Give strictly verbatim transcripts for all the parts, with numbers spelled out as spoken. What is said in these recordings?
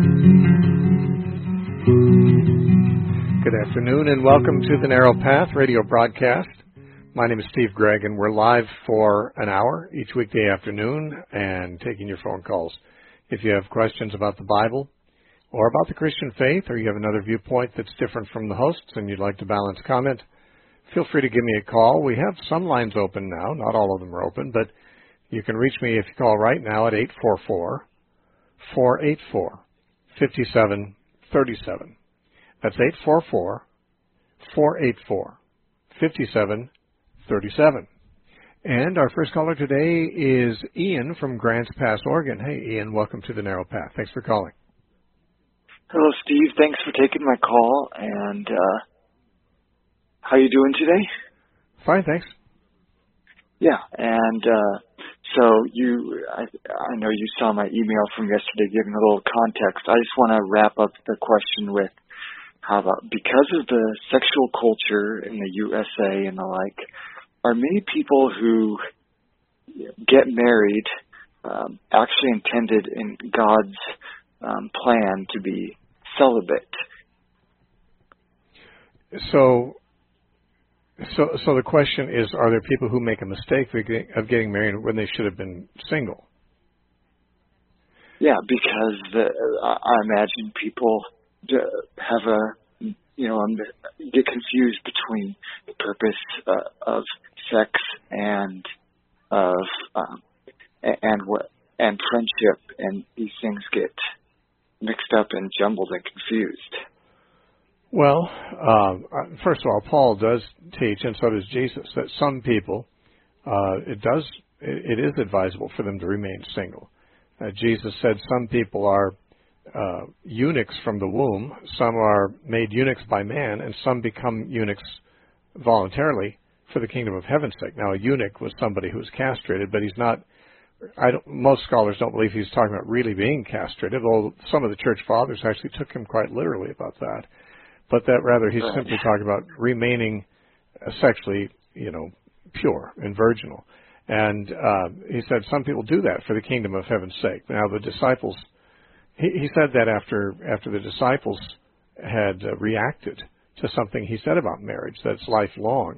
Good afternoon and welcome to the Narrow Path radio broadcast. My name is Steve Gregg and we're live for an hour each weekday afternoon and taking your phone calls. If you have questions about the Bible or about the Christian faith, or you have another viewpoint that's different from the hosts and you'd like to balance comment, feel free to give me a call. We have some lines open now. Not all of them are open, but you can reach me if you call right now at eight four four, four eight four, five seven three seven. That's eight four four, four eight four, five seven three seven. And our first caller today is Ian from Grants Pass, Oregon. Hey, Ian, welcome to the Narrow Path. Thanks for calling. Hello, Steve. Thanks for taking my call. And uh, how you doing today? Fine, thanks. Yeah, and uh, so you, I, I know you saw my email from yesterday giving a little context. I just want to wrap up the question with, how about, because of the sexual culture in the U S A and the like, are many people who get married um, actually intended in God's um, plan to be celibate? So, so, so the question is: are there people who make a mistake of getting married when they should have been single? Yeah, because the, I imagine people have a, you know, get confused between the purpose uh, of sex and of um, and what and friendship, and these things get mixed up and jumbled and confused. Well, um, first of all, Paul does teach, and so does Jesus, that some people uh, it does it is advisable for them to remain single. Uh, Jesus said some people are Uh, eunuchs from the womb, some are made eunuchs by man, and some become eunuchs voluntarily for the kingdom of heaven's sake. Now, a eunuch was somebody who was castrated, but he's not, I don't, most scholars don't believe he's talking about really being castrated, although some of the church fathers actually took him quite literally about that. But that rather, he's right. simply talking about remaining uh, sexually, you know, pure and virginal. And uh, he said some people do that for the kingdom of heaven's sake. Now, the disciples He, he said that after after the disciples had uh, reacted to something he said about marriage, that's lifelong,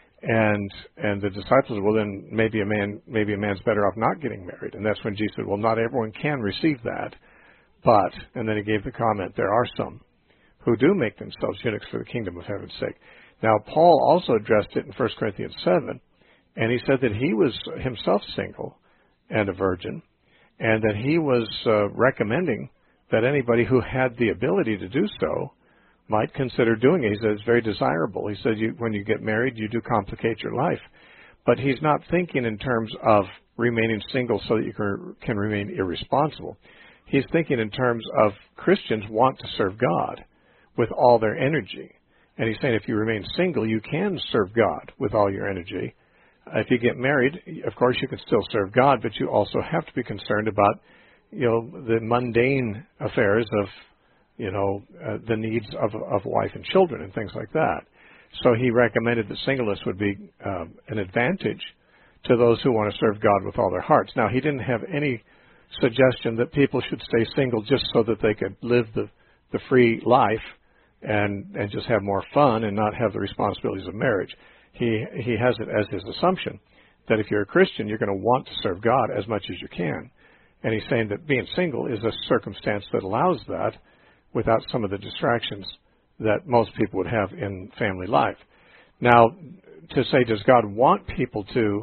and and the disciples said, well, then maybe a man maybe a man's better off not getting married, and that's when Jesus said, well, not everyone can receive that, but and then he gave the comment, there are some who do make themselves eunuchs for the kingdom of heaven's sake. Now, Paul also addressed it in First Corinthians seven, and he said that he was himself single and a virgin, and that he was uh, recommending that anybody who had the ability to do so might consider doing it. He said it's very desirable. He said you, when you get married, you do complicate your life. But he's not thinking in terms of remaining single so that you can, can remain irresponsible. He's thinking in terms of Christians want to serve God with all their energy. And he's saying if you remain single, you can serve God with all your energy. If you get married, of course, you can still serve God, but you also have to be concerned about, you know, the mundane affairs of, you know, uh, the needs of, of wife and children and things like that. So he recommended that singleness would be um, an advantage to those who want to serve God with all their hearts. Now, he didn't have any suggestion that people should stay single just so that they could live the, the free life and, and just have more fun and not have the responsibilities of marriage. He he has it as his assumption that if you're a Christian, you're going to want to serve God as much as you can. And he's saying that being single is a circumstance that allows that without some of the distractions that most people would have in family life. Now, to say, does God want people to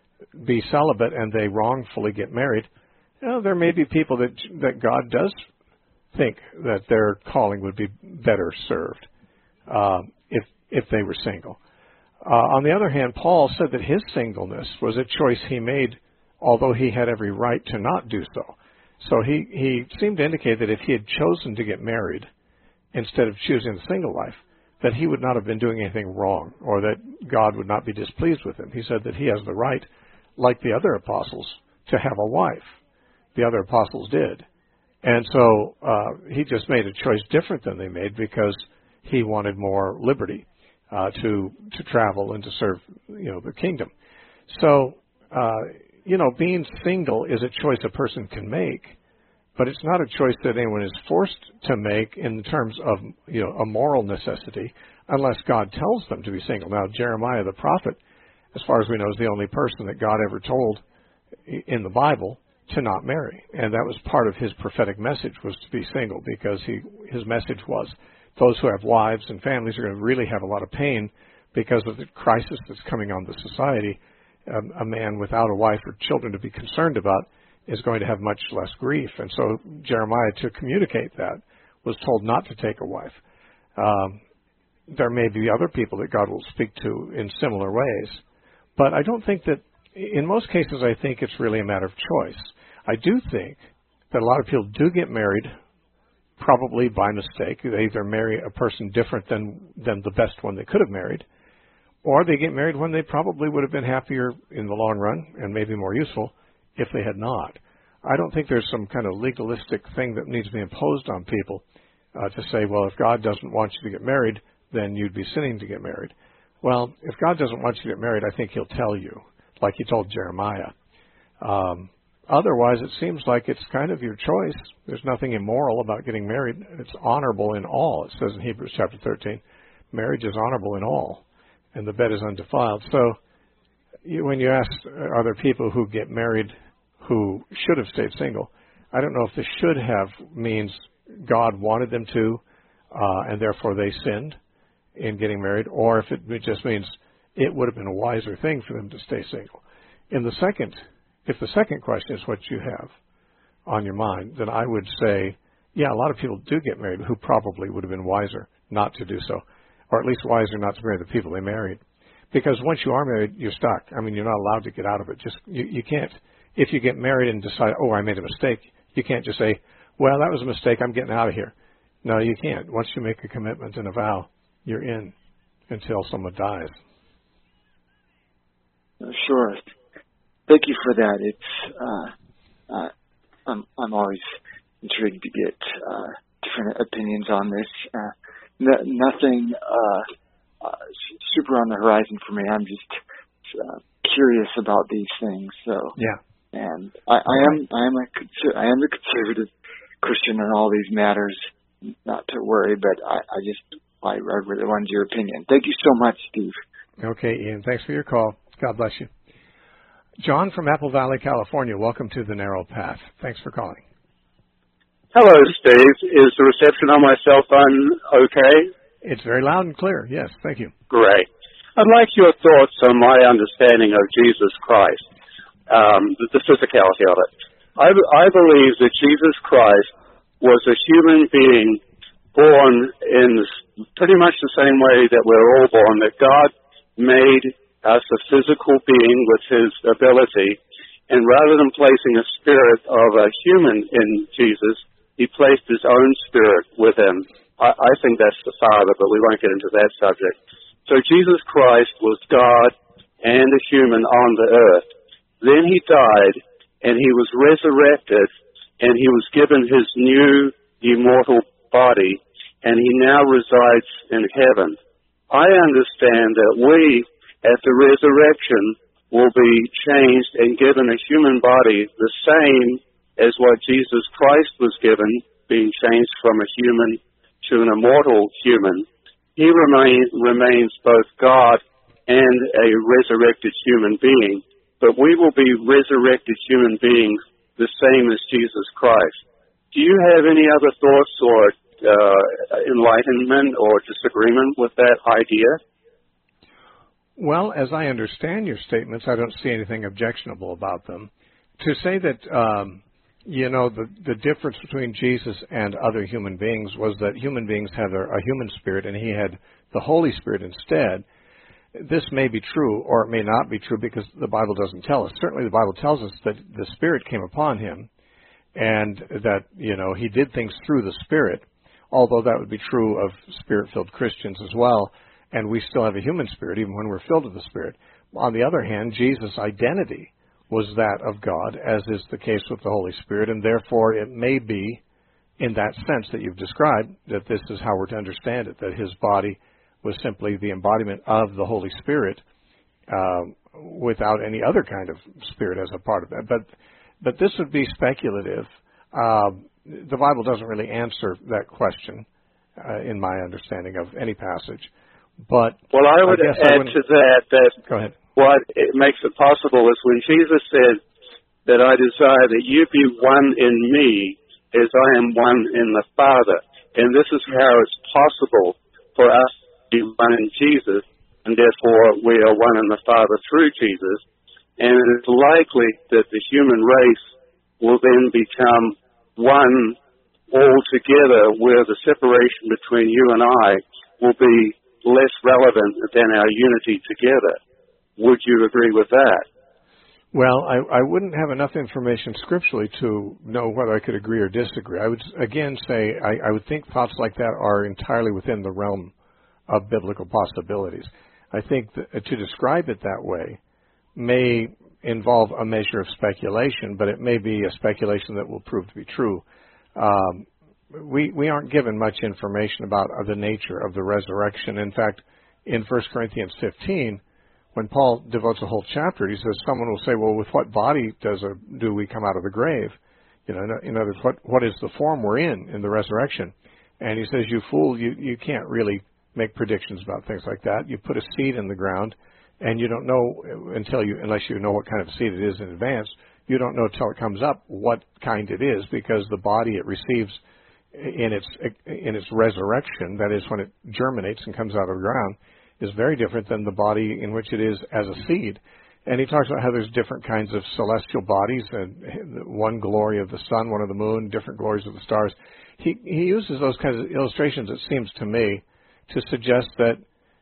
be celibate and they wrongfully get married? You know, there may be people that that God does think that their calling would be better served uh, if if they were single. Uh, on the other hand, Paul said that his singleness was a choice he made, although he had every right to not do so. So he, he seemed to indicate that if he had chosen to get married instead of choosing the single life, that he would not have been doing anything wrong or that God would not be displeased with him. He said that he has the right, like the other apostles, to have a wife. The other apostles did. And so uh, he just made a choice different than they made because he wanted more liberty. Uh, to to travel and to serve, you know, the kingdom. So, uh, you know, being single is a choice a person can make, but it's not a choice that anyone is forced to make in terms of, you know, a moral necessity, unless God tells them to be single. Now, Jeremiah the prophet, as far as we know, is the only person that God ever told in the Bible to not marry, and that was part of his prophetic message, was to be single, because he his message was those who have wives and families are going to really have a lot of pain because of the crisis that's coming on the society. Um, a man without a wife or children to be concerned about is going to have much less grief. And so Jeremiah, to communicate that, was told not to take a wife. Um, there may be other people that God will speak to in similar ways, but I don't think that, in most cases, I think it's really a matter of choice. I do think that a lot of people do get married probably by mistake. They either marry a person different than, than the best one they could have married, or they get married when they probably would have been happier in the long run and maybe more useful if they had not. I don't think there's some kind of legalistic thing that needs to be imposed on people uh, to say, well, if God doesn't want you to get married, then you'd be sinning to get married. Well, if God doesn't want you to get married, I think he'll tell you, like he told Jeremiah. Um, otherwise, it seems like it's kind of your choice. There's nothing immoral about getting married. It's honorable in all. It says in Hebrews chapter thirteen, marriage is honorable in all, and the bed is undefiled. So you, when you ask, are there people who get married who should have stayed single, I don't know if the should have means God wanted them to, uh, and therefore they sinned in getting married, or if it just means it would have been a wiser thing for them to stay single. In the second, if the second question is what you have on your mind, then I would say, yeah, a lot of people do get married who probably would have been wiser not to do so, or at least wiser not to marry the people they married. Because once you are married, you're stuck. I mean, you're not allowed to get out of it. Just you, you can't, if you get married and decide, oh, I made a mistake, you can't just say, well, that was a mistake, I'm getting out of here. No, you can't. Once you make a commitment and a vow, you're in until someone dies. Sure. Thank you for that. It's uh, uh, I'm I'm always intrigued to get uh, different opinions on this. Uh, no, nothing uh, uh, super on the horizon for me. I'm just uh, curious about these things. So yeah, and I, I am I am a I am a conservative Christian in all these matters. Not to worry, but I, I just I, I really wanted your opinion. Thank you so much, Steve. Okay, Ian. Thanks for your call. God bless you. John from Apple Valley, California. Welcome to the Narrow Path. Thanks for calling. Hello, Steve. Is the reception on my cell phone okay? It's very loud and clear. Yes, thank you. Great. I'd like your thoughts on my understanding of Jesus Christ, um, the, the physicality of it. I, I believe that Jesus Christ was a human being born in pretty much the same way that we're all born, that God made us a physical being with his ability, and rather than placing a spirit of a human in Jesus, he placed his own spirit with him. I, I think that's the Father, but we won't get into that subject. So Jesus Christ was God and a human on the earth. Then he died, and he was resurrected, and he was given his new immortal body, and he now resides in heaven. I understand that we, at the resurrection, will be changed and given a human body the same as what Jesus Christ was given, being changed from a human to an immortal human. He remain, remains both God and a resurrected human being, but we will be resurrected human beings the same as Jesus Christ. Do you have any other thoughts or uh, enlightenment or disagreement with that idea? Well, as I understand your statements, I don't see anything objectionable about them. To say that, um, you know, the, the difference between Jesus and other human beings was that human beings had a, a human spirit and he had the Holy Spirit instead, this may be true or it may not be true because the Bible doesn't tell us. Certainly the Bible tells us that the Spirit came upon him and that, you know, he did things through the Spirit, although that would be true of Spirit-filled Christians as well. And we still have a human spirit, even when we're filled with the Spirit. On the other hand, Jesus' identity was that of God, as is the case with the Holy Spirit, and therefore it may be, in that sense that you've described, that this is how we're to understand it, that his body was simply the embodiment of the Holy Spirit uh, without any other kind of spirit as a part of that. But, but this would be speculative. uh, the Bible doesn't really answer that question, uh, in my understanding of any passage. But well, I would I add I to that that go ahead. What it makes it possible is when Jesus said that I desire that you be one in me as I am one in the Father. And this is how it's possible for us to be one in Jesus, and therefore we are one in the Father through Jesus. And it's likely that the human race will then become one altogether, where the separation between you and I will be less relevant than our unity together. Would you agree with that? Well, I, I wouldn't have enough information scripturally to know whether I could agree or disagree. I would, again, say I, I would think thoughts like that are entirely within the realm of biblical possibilities. I think that to describe it that way may involve a measure of speculation, but it may be a speculation that will prove to be true. Um, we, we aren't given much information about the nature of the resurrection. In fact, in First Corinthians fifteen, when Paul devotes a whole chapter, he says, someone will say, well, with what body does a, do we come out of the grave? You know, in, in other words, what, what is the form we're in in the resurrection? And he says, you fool, you, you can't really make predictions about things like that. You put a seed in the ground, and you don't know until you, unless you know what kind of seed it is in advance, you don't know until it comes up what kind it is, because the body it receives in its in its resurrection, that is when it germinates and comes out of the ground, is very different than the body in which it is as a seed. And he talks about how there's different kinds of celestial bodies, and one glory of the sun, one of the moon, different glories of the stars. He he uses those kinds of illustrations, it seems to me, to suggest that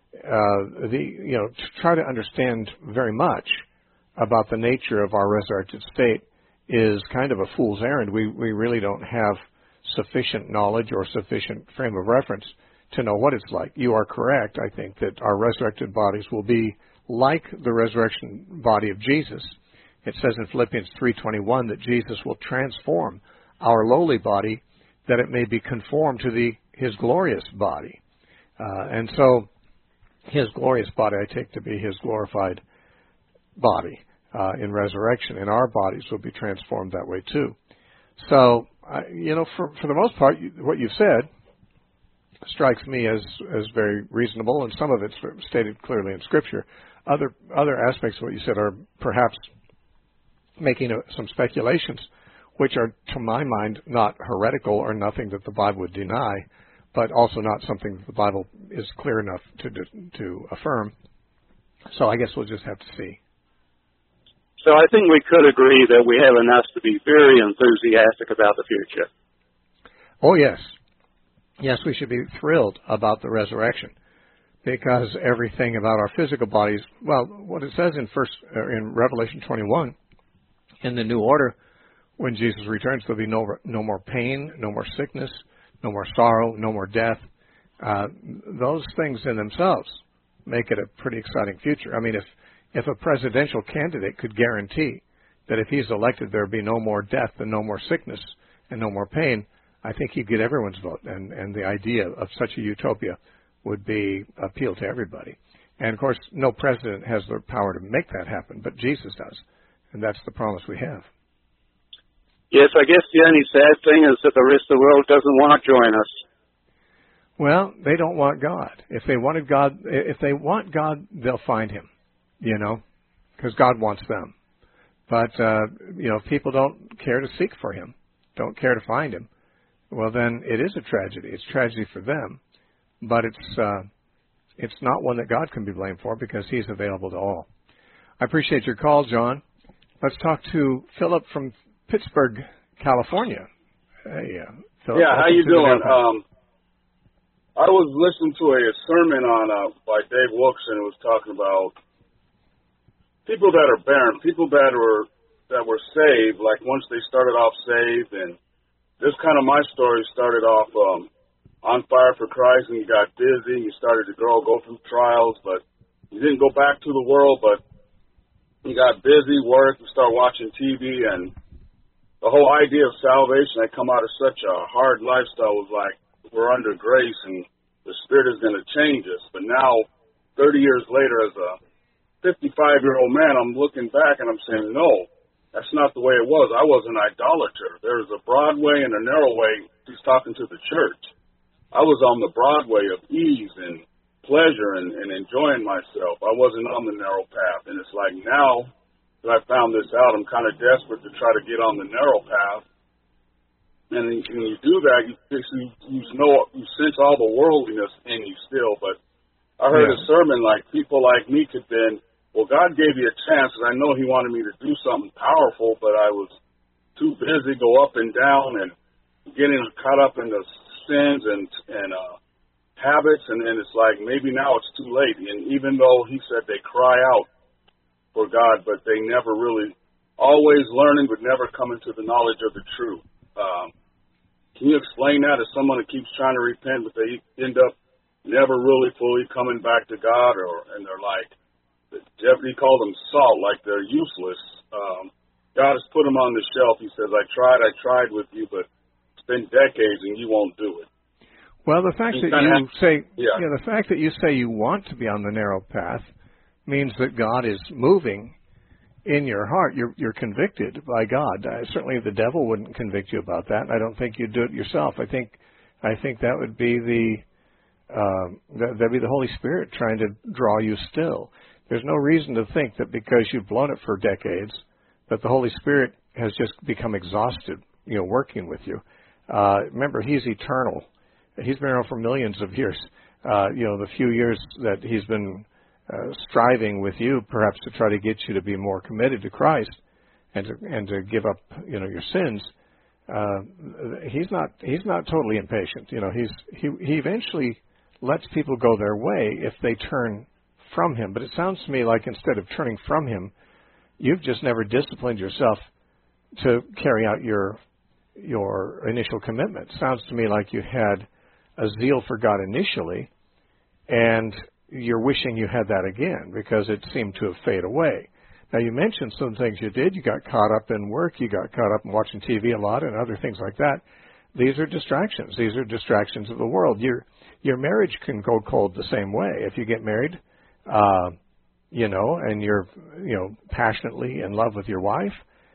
uh, the you know to try to understand very much about the nature of our resurrected state is kind of a fool's errand. We we really don't have sufficient knowledge or sufficient frame of reference to know what it's like. You are correct, I think, that our resurrected bodies will be like the resurrection body of Jesus. It says in Philippians three twenty-one that Jesus will transform our lowly body that it may be conformed to the his glorious body. Uh, and so his glorious body I take to be his glorified body uh, in resurrection, and our bodies will be transformed that way too. So, uh, you know, for, for the most part, you, what you've said strikes me as, as very reasonable, and some of it's stated clearly in Scripture. Other other aspects of what you said are perhaps making a, some speculations, which are, to my mind, not heretical or nothing that the Bible would deny, but also not something that the Bible is clear enough to to affirm. So I guess we'll just have to see. So I think we could agree that we have enough to be very enthusiastic about the future. Oh, yes. Yes, we should be thrilled about the resurrection, because everything about our physical bodies, well, what it says in first uh, in Revelation twenty-one, in the new order, when Jesus returns, there'll be no no more pain, no more sickness, no more sorrow, no more death. Uh, those things in themselves make it a pretty exciting future. I mean, if if a presidential candidate could guarantee that if he's elected there'd be no more death and no more sickness and no more pain, I think he'd get everyone's vote, and, and the idea of such a utopia would be appeal to everybody. And, of course, no president has the power to make that happen, but Jesus does, and that's the promise we have. Yes, I guess the only sad thing is that the rest of the world doesn't want to join us. Well, they don't want God. If they wanted God, if they want God, they'll find him, you know, because God wants them. But, uh, you know, if people don't care to seek for him, don't care to find him, well, then it is a tragedy. It's a tragedy for them, but it's uh, it's not one that God can be blamed for, because he's available to all. I appreciate your call, John. Let's talk to Philip from Pittsburgh, California. Hey, uh, Philip. Yeah, how you doing? Um, I was listening to a sermon on uh, by Dave Wilkerson, who was talking about people that are barren, people that were that were saved, like once they started off saved, and this kind of my story started off um, on fire for Christ, and you got busy, you started to grow, go through trials, but you didn't go back to the world, but you got busy, work, you start watching T V, and the whole idea of salvation, I come out of such a hard lifestyle, was like, we're under grace, and the Spirit is going to change us. But now, thirty years later, as a fifty-five-year-old man, I'm looking back, and I'm saying, no, That's not the way it was. I was an idolater. There was a broad way and a narrow way. He's talking to the church. I was on the broad way of ease and pleasure and, and enjoying myself. I wasn't on the narrow path. And it's like now that I found this out, I'm kind of desperate to try to get on the narrow path. And when you do that, you, you, you know, you sense all the worldliness in you still. But I heard yeah. a sermon like people like me could then, well, God gave you a chance, and I know he wanted me to do something powerful, but I was too busy, go up and down, and getting caught up in the sins and and uh, habits, and then it's like maybe now it's too late. And even though he said they cry out for God, but they never really, always learning, but never coming to the knowledge of the truth. Um, can you explain that as someone that keeps trying to repent, but they end up never really fully coming back to God, or and they're like, Jeopardy called them salt, like they're useless. Um, God has put them on the shelf. He says, I tried, I tried with you, but it's been decades and you won't do it. Well, the fact that you have, say, yeah. yeah, the fact that you say you want to be on the narrow path means that God is moving in your heart. You're, you're convicted by God. Uh, certainly the devil wouldn't convict you about that. I don't think you'd do it yourself. I think, I think that would be the, uh, that, that'd be the Holy Spirit trying to draw you still. There's no reason to think that because you've blown it for decades that the Holy Spirit has just become exhausted, you know, working with you. Uh, remember, he's eternal. He's been around for millions of years. Uh, you know, the few years that he's been uh, striving with you, perhaps to try to get you to be more committed to Christ and to, and to give up, you know, your sins. Uh, he's not he's not totally impatient. You know, he's he he eventually lets people go their way if they turn from him. But it sounds to me like instead of turning from him, you've just never disciplined yourself to carry out your your initial commitment. Sounds to me like you had a zeal for God initially, and you're wishing you had that again because it seemed to have faded away. Now, you mentioned some things you did. You got caught up in work. You got caught up in watching T V a lot and other things like that. These are distractions. These are distractions of the world. Your your marriage can go cold the same way. If you get married, Uh, you know, and you're, you know, passionately in love with your wife,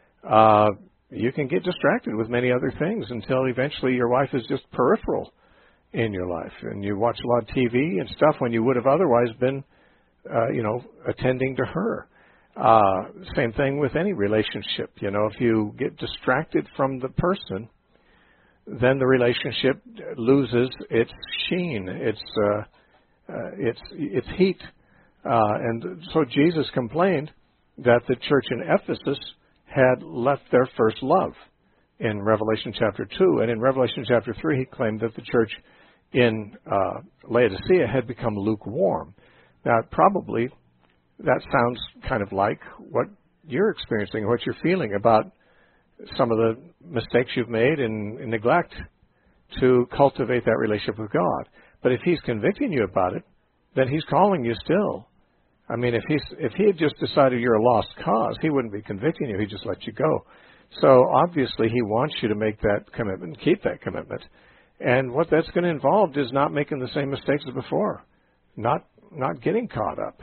uh, you can get distracted with many other things until eventually your wife is just peripheral in your life. And you watch a lot of T V and stuff when you would have otherwise been, uh, you know, attending to her. Uh, same thing with any relationship. You know, if you get distracted from the person, then the relationship loses its sheen, its, uh, uh, its, its heat. Uh, and so Jesus complained that the church in Ephesus had left their first love in Revelation chapter two. And in Revelation chapter three, he claimed that the church in uh, Laodicea had become lukewarm. Now, probably that sounds kind of like what you're experiencing, what you're feeling about some of the mistakes you've made in, in neglect to cultivate that relationship with God. But if he's convicting you about it, then he's calling you still. I mean, if he's if he had just decided you're a lost cause, he wouldn't be convicting you. He'd just let you go. So obviously he wants you to make that commitment, keep that commitment. And what that's going to involve is not making the same mistakes as before, not not getting caught up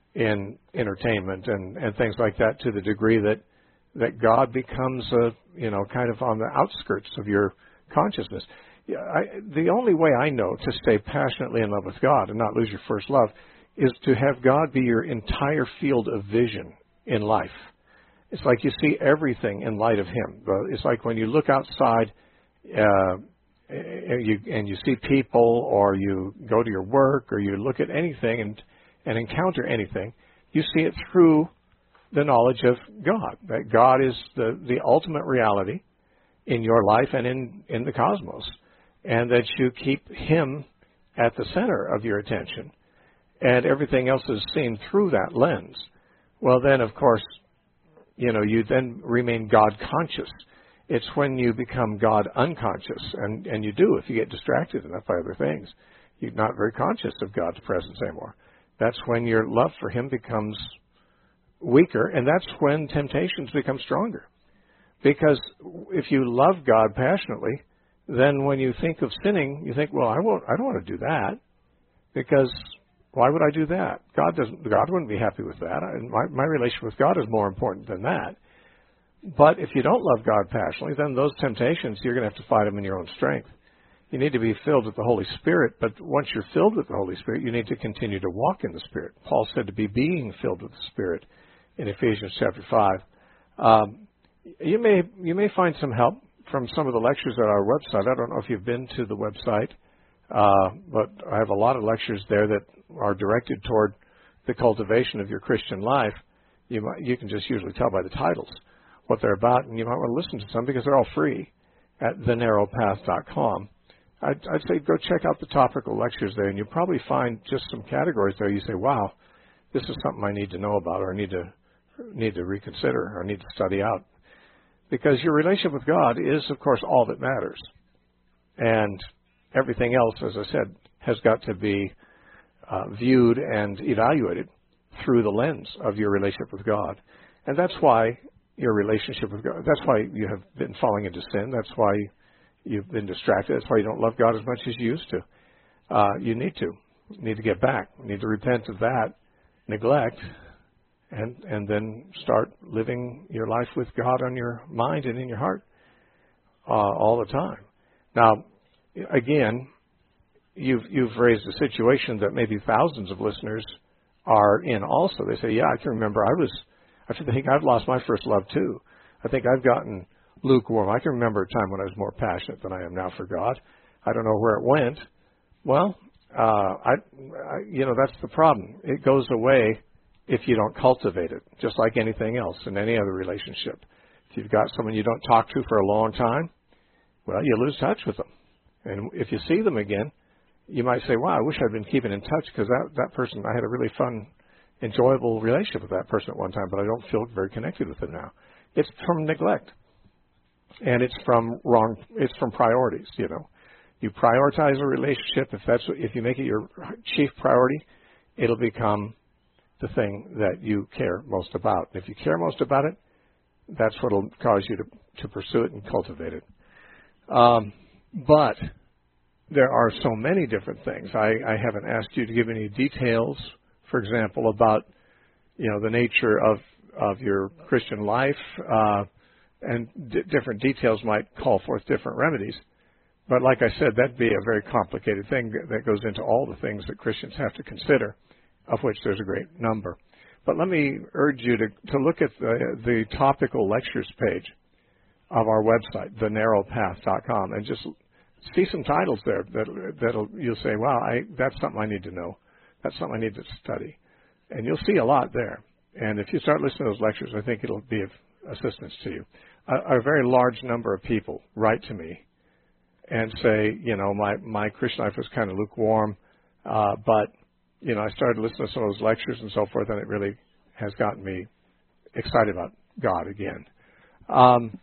in entertainment and, and things like that to the degree that that God becomes a, you know, kind of on the outskirts of your consciousness. Yeah, I, the only way I know to stay passionately in love with God and not lose your first love is to have God be your entire field of vision in life. It's like you see everything in light of Him. It's like when you look outside uh, and, you, and you see people, or you go to your work, or you look at anything and, and encounter anything, you see it through the knowledge of God, that God is the, the ultimate reality in your life and in, in the cosmos, and that you keep Him at the center of your attention, and everything else is seen through that lens. Well, then, of course, you know, you then remain God conscious. It's when you become God unconscious, and, and you do if you get distracted enough by other things. You're not very conscious of God's presence anymore. That's when your love for Him becomes weaker, and that's when temptations become stronger. Because if you love God passionately, then when you think of sinning, you think, well, I won't, I don't want to do that, because why would I do that? God doesn't. God wouldn't be happy with that. My, my relationship with God is more important than that. But if you don't love God passionately, then those temptations, you're going to have to fight them in your own strength. You need to be filled with the Holy Spirit, but once you're filled with the Holy Spirit, you need to continue to walk in the Spirit. Paul said to be being filled with the Spirit in Ephesians chapter five. Um, you may you may find some help from some of the lectures at our website. I don't know if you've been to the website, uh, but I have a lot of lectures there that are directed toward the cultivation of your Christian life. You might, you can just usually tell by the titles what they're about, and you might want to listen to some because they're all free at the narrow path dot com. I'd, I'd say go check out the topical lectures there, and you'll probably find just some categories there. You say, wow, this is something I need to know about, or I need to need to reconsider, or need to study out. Because your relationship with God is, of course, all that matters. And everything else, as I said, has got to be uh, viewed and evaluated through the lens of your relationship with God. And that's why your relationship with God, that's why you have been falling into sin. That's why you've been distracted. That's why you don't love God as much as you used to. Uh, you need to. You need to get back. You need to repent of that neglect and and then start living your life with God on your mind and in your heart uh, all the time. Now, again, you've you've raised a situation that maybe thousands of listeners are in also. They say, yeah, I can remember I was, I think I've lost my first love too. I think I've gotten lukewarm. I can remember a time when I was more passionate than I am now for God. I don't know where it went. Well, uh, I, I, you know, that's the problem. It goes away if you don't cultivate it, just like anything else in any other relationship. If you've got someone you don't talk to for a long time, well, you lose touch with them. And if you see them again, you might say, wow, I wish I'd been keeping in touch because that, that person, I had a really fun, enjoyable relationship with that person at one time, but I don't feel very connected with them now. It's from neglect. And it's from wrong, it's from priorities, you know. You prioritize a relationship, if that's if you make it your chief priority, it'll become the thing that you care most about. And if you care most about it, that's what will cause you to, to pursue it and cultivate it. Um, but there are so many different things. I, I haven't asked you to give any details, for example, about, you know, the nature of, of your Christian life, uh, and d- different details might call forth different remedies. But like I said, that'd be a very complicated thing that goes into all the things that Christians have to consider, of which there's a great number. But let me urge you to, to look at the, the topical lectures page of our website, the narrow path dot com, and just see some titles there that that'll you'll say, wow, I, that's something I need to know. That's something I need to study. And you'll see a lot there. And if you start listening to those lectures, I think it'll be of assistance to you. A, a very large number of people write to me and say, you know, my, my Christian life was kind of lukewarm, uh, but, you know, I started listening to some of those lectures and so forth, and it really has gotten me excited about God again. Um,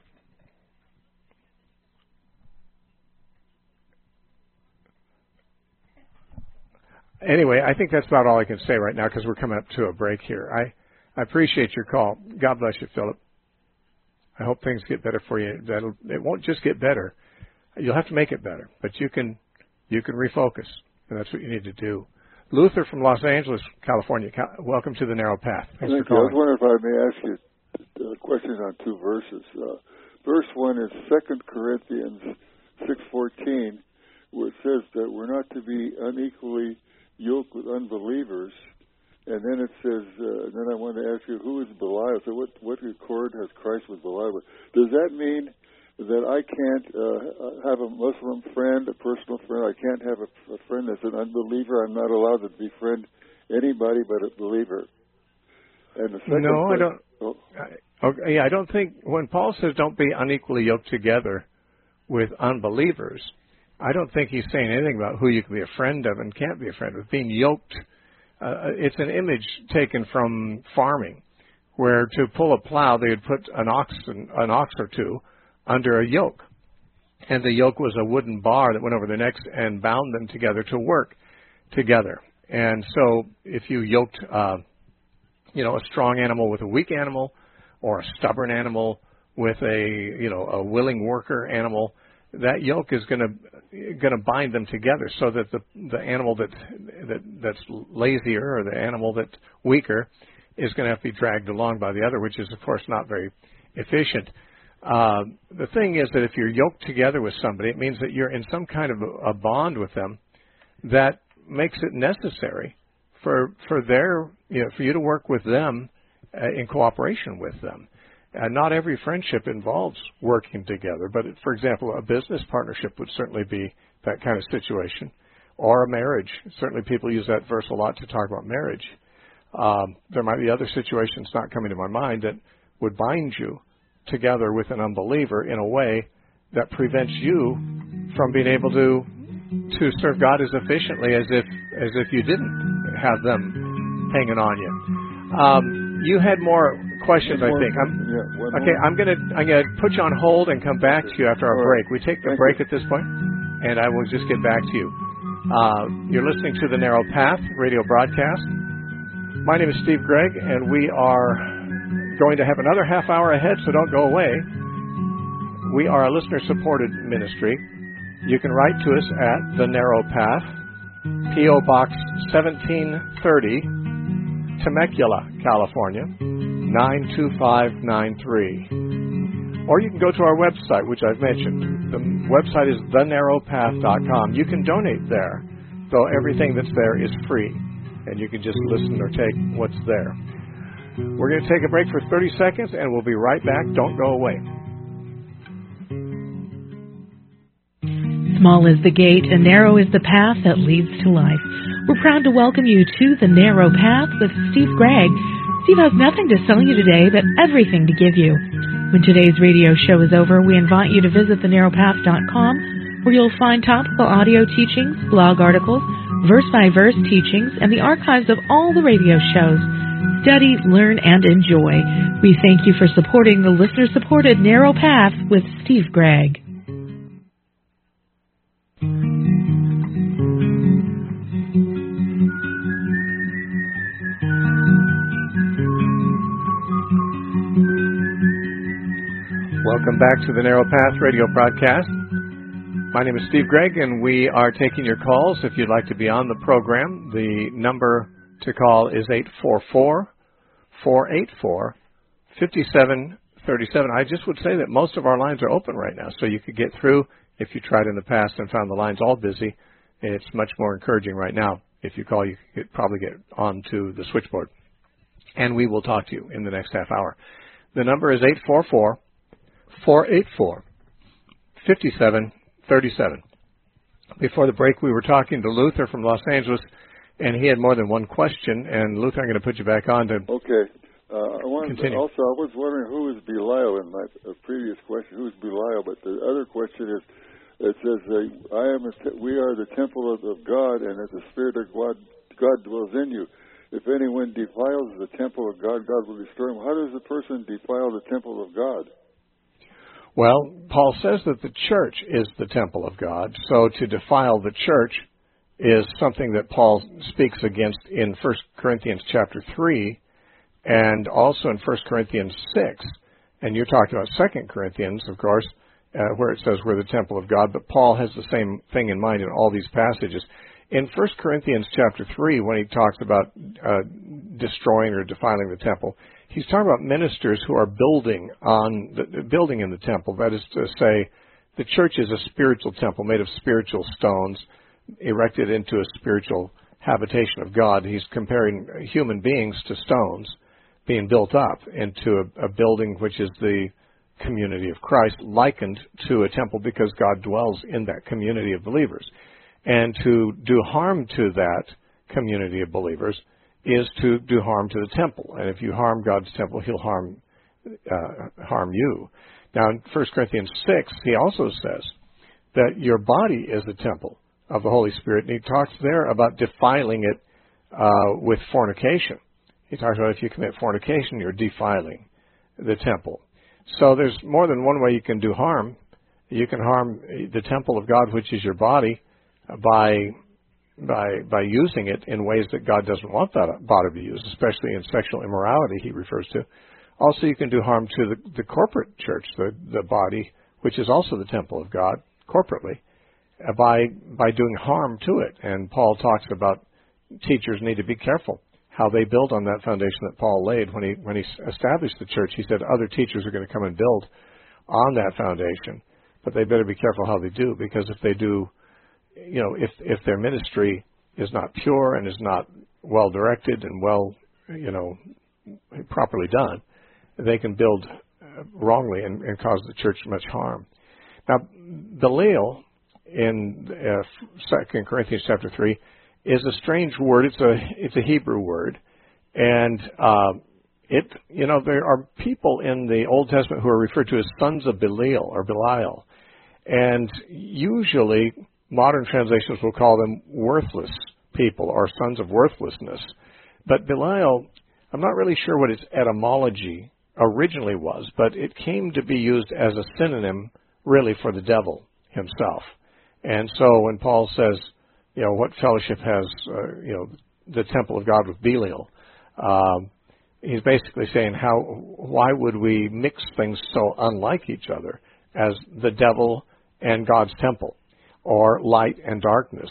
anyway, I think that's about all I can say right now because we're coming up to a break here. I, I appreciate your call. God bless you, Philip. I hope things get better for you. That'll, it won't just get better. You'll have to make it better, but you can you can refocus, and that's what you need to do. Luther from Los Angeles, California. Welcome to the Narrow Path. Thanks Thank for you. I calling. was wondering if I may ask you a question on two verses. Uh, verse one is Second Corinthians six fourteen, where it says that we're not to be unequally yoked with unbelievers. And then it says, uh, and then I wanted to ask you, who is Belial? So what, what accord has Christ with Belial? Does that mean that I can't uh, have a Muslim friend, a personal friend? I can't have a, a friend that's an unbeliever? I'm not allowed to befriend anybody but a believer. And the second no, part, I don't. oh. I, okay, yeah, I don't think when Paul says don't be unequally yoked together with unbelievers, I don't think he's saying anything about who you can be a friend of and can't be a friend of. Being yoked, uh, it's an image taken from farming, where to pull a plow they would put an ox, an ox or two under a yoke. And the yoke was a wooden bar that went over their necks and bound them together to work together. And so if you yoked, uh, you know, a strong animal with a weak animal, or a stubborn animal with a, you know, a willing worker animal, that yoke is going to going to bind them together so that the the animal that that that's lazier, or the animal that's weaker, is going to have to be dragged along by the other, which is of course not very efficient. Uh, the thing is that if you're yoked together with somebody, it means that you're in some kind of a, a bond with them that makes it necessary for for their you know for you to work with them uh, in cooperation with them. Uh, not every friendship involves working together, but for example, a business partnership would certainly be that kind of situation, or a marriage. Certainly, people use that verse a lot to talk about marriage. Um, there might be other situations not coming to my mind that would bind you together with an unbeliever in a way that prevents you from being able to to serve God as efficiently as if as if you didn't have them hanging on you. Um, you had more questions, I think. I'm, yeah, okay, I'm gonna I'm gonna put you on hold and come back to you after our break. We take the break at this point, and I will just get back to you. Uh, you're listening to the Narrow Path radio broadcast. My name is Steve Gregg, and we are going to have another half hour ahead, so don't go away. We are a listener-supported ministry. You can write to us at The Narrow Path, P O Box seventeen thirty, Temecula, California, nine two five nine three. Or you can go to our website, which I've mentioned. The website is the narrow path dot com. You can donate there, though everything that's there is free, and you can just listen or take what's there. We're going to take a break for thirty seconds, and we'll be right back. Don't go away. Small is the gate and narrow is the path that leads to life. We're proud to welcome you to The Narrow Path with Steve Gregg. Steve has nothing to sell you today, but everything to give you. When today's radio show is over, we invite you to visit the narrow path dot com, where you'll find topical audio teachings, blog articles, verse-by-verse teachings, and the archives of all the radio shows. Study, learn, and enjoy. We thank you for supporting the listener-supported Narrow Path with Steve Gregg. Welcome back to the Narrow Path radio broadcast. My name is Steve Gregg, and we are taking your calls. If you'd like to be on the program, the number to call is eight four four, four eight four, five seven three seven. I just would say that most of our lines are open right now, so you could get through. If you tried in the past and found the lines all busy, it's much more encouraging right now. If you call, you could probably get onto the switchboard, and we will talk to you in the next half hour. The number is eight four four, four eight four, five seven three seven. Before the break, we were talking to Luther from Los Angeles, and he had more than one question. And Luther, I'm going to put you back on to okay. Uh, I wanted continue. To, also, I was wondering who is Belial in my uh, previous question. Who is Belial? But the other question is, it says, uh, "I am. A te- we are the temple of, of God, and that the Spirit of God, God dwells in you. If anyone defiles the temple of God, God will destroy him." How does a person defile the temple of God? Well, Paul says that the church is the temple of God. So to defile the church is something that Paul speaks against in First Corinthians chapter three, and also in First Corinthians six. And you're talking about Second Corinthians, of course, uh, where it says we're the temple of God. But Paul has the same thing in mind in all these passages. In First Corinthians chapter three, when he talks about uh, destroying or defiling the temple, he's talking about ministers who are building on the, building in the temple. That is to say, the church is a spiritual temple made of spiritual stones, erected into a spiritual habitation of God. He's comparing human beings to stones being built up into a, a building which is the community of Christ, likened to a temple because God dwells in that community of believers. And to do harm to that community of believers is to do harm to the temple. And if you harm God's temple, he'll harm uh, harm you. Now, in First Corinthians six, he also says that your body is the temple of the Holy Spirit, and he talks there about defiling it uh, with fornication. He talks about if you commit fornication, you're defiling the temple. So there's more than one way you can do harm. You can harm the temple of God, which is your body, by by by using it in ways that God doesn't want that body to be used, especially in sexual immorality, he refers to. Also, you can do harm to the, the corporate church, the, the body, which is also the temple of God, corporately, uh, by by doing harm to it. And Paul talks about teachers need to be careful how they build on that foundation that Paul laid when he when he established the church. He said other teachers are going to come and build on that foundation, but they better be careful how they do, because if they do, you know, if if their ministry is not pure and is not well directed and well, you know, properly done, they can build wrongly and, and cause the church much harm. Now, Belial in uh, Second Corinthians chapter three is a strange word. It's a it's a Hebrew word, and uh, it you know there are people in the Old Testament who are referred to as sons of Belial or Belial, and usually modern translations will call them worthless people or sons of worthlessness. But Belial, I'm not really sure what its etymology originally was, but it came to be used as a synonym really for the devil himself. And so when Paul says, you know, what fellowship has, uh, you know, the temple of God with Belial, um, he's basically saying how, why would we mix things so unlike each other as the devil and God's temple, or light and darkness,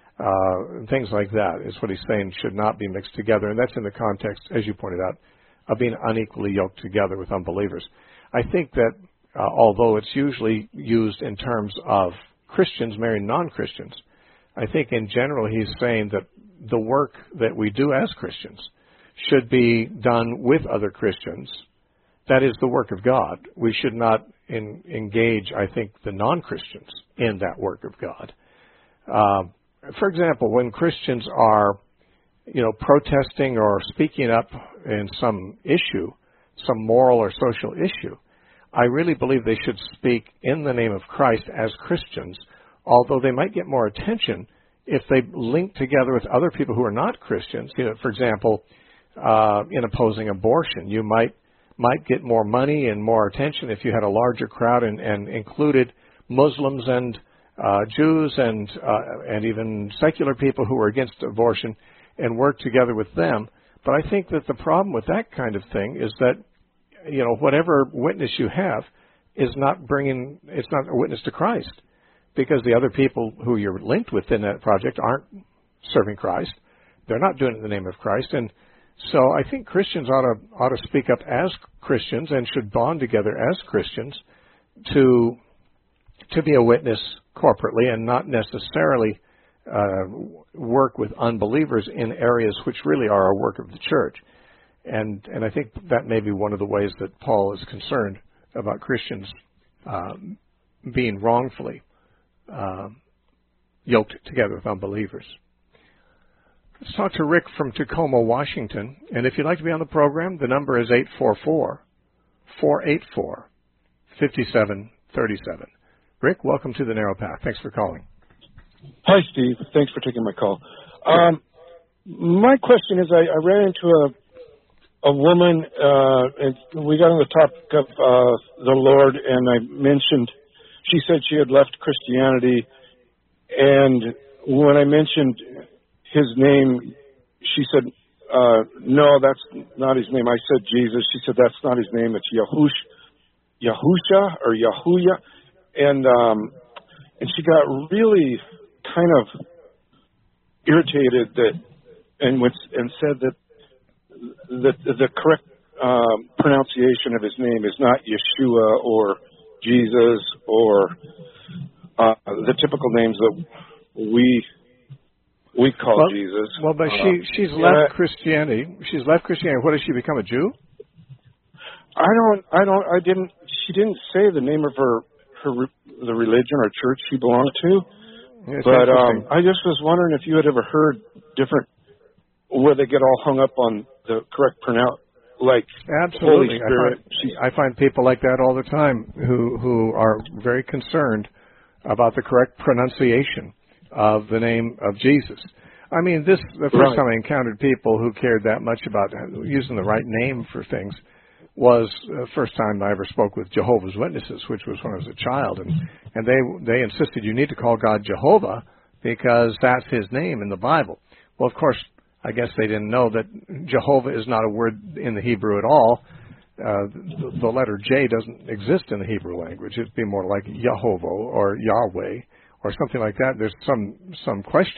uh, things like that is what he's saying should not be mixed together. And that's in the context, as you pointed out, of being unequally yoked together with unbelievers. I think that uh, although it's usually used in terms of Christians marrying non-Christians, I think in general he's saying that the work that we do as Christians should be done with other Christians. That is the work of God. We should not in, engage, I think, the non-Christians in that work of God. Uh, for example, when Christians are, you know, protesting or speaking up in some issue, some moral or social issue, I really believe they should speak in the name of Christ as Christians, although they might get more attention if they link together with other people who are not Christians. You know, for example, uh, in opposing abortion, you might might get more money and more attention if you had a larger crowd and, and included Muslims and uh, Jews and uh, and even secular people who are against abortion and work together with them. But I think that the problem with that kind of thing is that, you know, whatever witness you have is not bringing, it's not a witness to Christ, because the other people who you're linked with in that project aren't serving Christ. They're not doing it in the name of Christ. And so I think Christians ought to, ought to speak up as Christians and should bond together as Christians to, to be a witness corporately and not necessarily uh, work with unbelievers in areas which really are a work of the church. And and I think that may be one of the ways that Paul is concerned about Christians um, being wrongfully uh, yoked together with unbelievers. Let's talk to Rick from Tacoma, Washington. And if you'd like to be on the program, the number is eight four four, four eight four, five seven three seven. Rick, welcome to the Narrow Path. Thanks for calling. Hi, Steve. Thanks for taking my call. Um, my question is, I, I ran into a a woman, uh, and we got on the topic of uh, the Lord, and I mentioned, she said she had left Christianity, and when I mentioned his name, she said, uh, no, that's not his name. I said Jesus. She said, that's not his name. It's Yahush, Yahusha or Yahuya. And, um, and she got really kind of irritated that, and went, and said that the, the correct um, pronunciation of his name is not Yeshua or Jesus or uh, the typical names that we we call well, Jesus. Well, but uh, she she's left uh, Christianity. She's left Christianity. What, has she become a Jew? I don't. I don't. I didn't. She didn't say the name of her her the religion or church she belonged to. Yeah, but um, I just was wondering if you had ever heard different, where they get all hung up on the correct pronoun, like Absolutely. Holy Spirit. I find, I find people like that all the time who who are very concerned about the correct pronunciation of the name of Jesus. I mean, this the first right. time I encountered people who cared that much about using the right name for things was the first time I ever spoke with Jehovah's Witnesses, which was when I was a child, and and they they insisted you need to call God Jehovah because that's his name in the Bible. Well, of course, I guess they didn't know that Jehovah is not a word in the Hebrew at all. Uh, the, the letter J doesn't exist in the Hebrew language. It'd be more like Yehovah or Yahweh or something like that. There's some some question